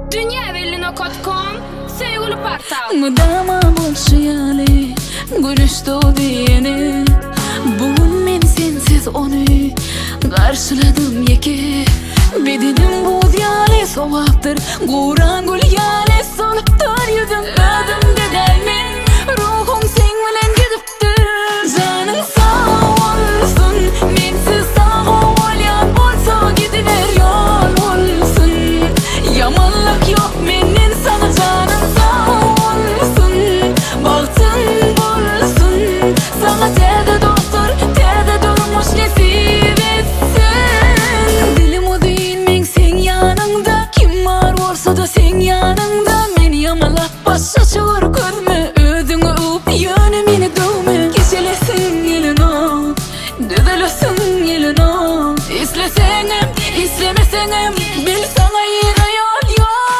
Dünyavelino.com Sevgili Partal Mıdama bolşu yali Gülüştü beni Bugün men sensiz onu Karşıladım yeki Bedenim bu diyali soğaktır Guran gül yali soluktır Yüzüm ödüm dedeymin Ruhum sen bilen gidiptir Canın sağ olsun Mensiz sağ olyan bolsa gidiver yol olsun Yamanlık yok menin sana canın sağ olsun Baktın bulsun Sana terde doktor terde durmuş nesip etsin Dilim o değil men sen yanında Kim var olsa da sen yanında Meni yamalap başa çağır görme Ödünü öp yönü meni dövme Geçelesin yelin o Düzelesin yelin o İstesengem istemesengem Bil sana yine yol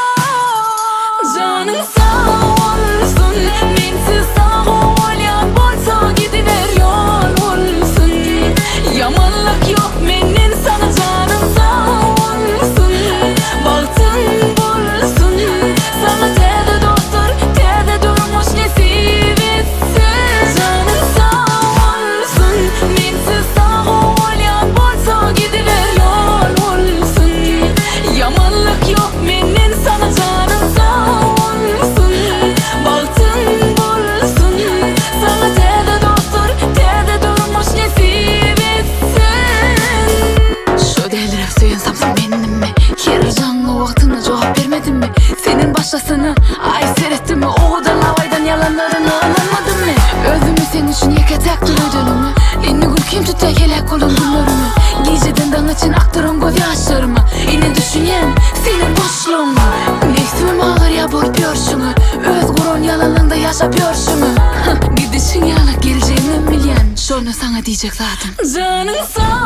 yok Canın sağ olsun Mensiz sağ olyan bolsa gidiver yol olsun Yamanlık yok menin sana canın sağ olsun Baktın bulsun Sana terde doktor terde durmuş nesip etsin Canın sağ olsun Mensiz sağ olyan bolsa gidiver yol olsun Yamanlık yok menin sana canın sağ olsun Baktın bulsun Sana terde doktor terde durmuş nesip etsin Şu delirip suyan samsın benim mi? Kere canlı vaktına cevap vermedin mi? Senin başlasını ay seyrettin mi? Oğudan havaydan yalanlarını anlamadın mı? Özümü senin için yakatak duracağımı Elini gül kim tutar kelek kolun güllerimi Geceden dan için aktarım göz yaşlarımı Yine düşünen senin boşluğunu Nefsim ağır ya bulup yorşunu Öz gurun yalanında yaşap yorşunu Gidişin yalık geleceğini milyen Şunu sana diyecek zaten Canın sağ